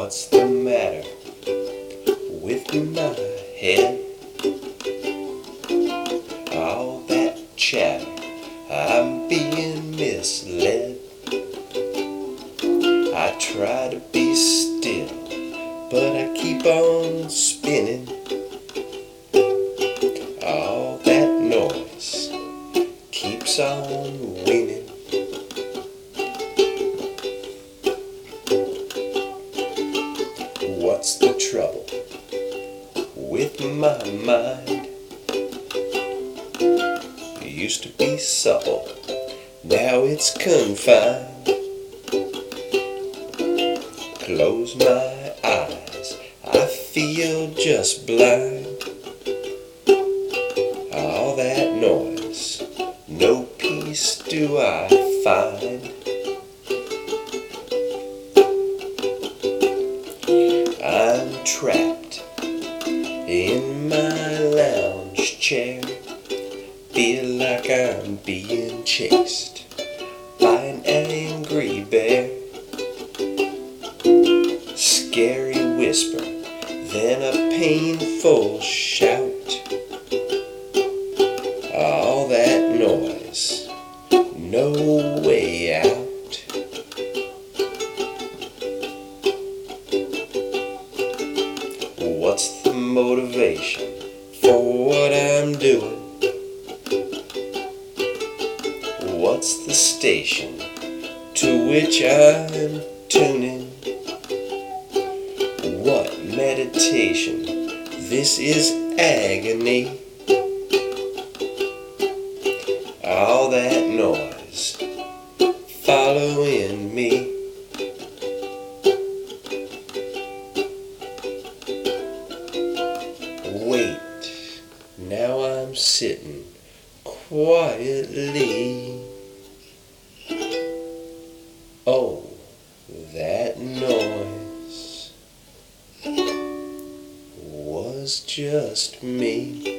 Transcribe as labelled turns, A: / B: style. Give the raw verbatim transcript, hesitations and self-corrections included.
A: What's the matter with my head? All that chatter, I'm being misled. I try to be still, but I keep on spinning. All that noise keeps on winning. What's the trouble with my mind? It used to be supple, now it's confined. Close my eyes, I feel just blind. All that noise, no peace do I find. I'm trapped in my lounge chair. Feel like I'm being chased by an angry bear. Scary whisper, then a painful shout. All that noise, no way out. What's the motivation for what I'm doing? What's the station to which I'm tuning? What meditation? This is agony. All that noise following me. Wait, now I'm sitting quietly. Oh, that noise was just me.